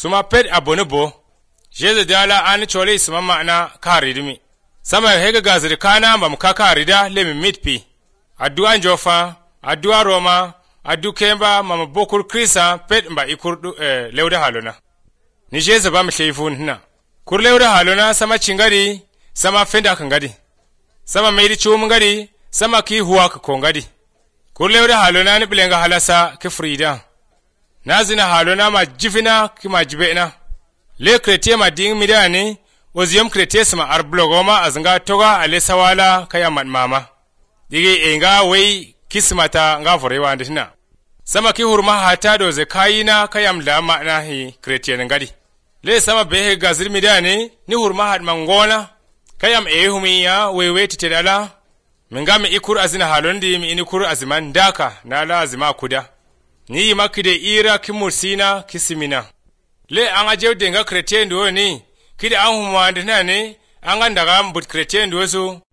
suma pet abonubo jeze dala an chole suma ma'na karidimi sama hega gazir kana mam kakarida lemi mitpi addu'a jofa addu'a roma addu kemba mama bokur krisa pet mba ikurdu lewda halona ni jeze ba mhlefun hina kur lewda halona sama chingadi sama fenda kangadi sama meidi chum ngadi sama ki huwa ka kongadi kur lewda halona ni bilenga halasa ki frida nazina halona ma jifina ki ma jibena le kretiye ma ding midani oziyom kretiye sama arblogoma azanga toga ale sawala kaya mama dige enga wei kismata nga forewa ndina sama ki hurma hata doze kayina kayam la ma'na hi kretiye ngadi le sama behe gazir midani ni hurma hat mangona kayam humiya wewe titedala mingame ikur azina halondi mi inikur aziman daka na la azima kuda ni makide ira kimursina kisimina le anga jewde nga kretiye ndo ni kide an humwa ndina ne anga ndaga mbut kretiye ndo so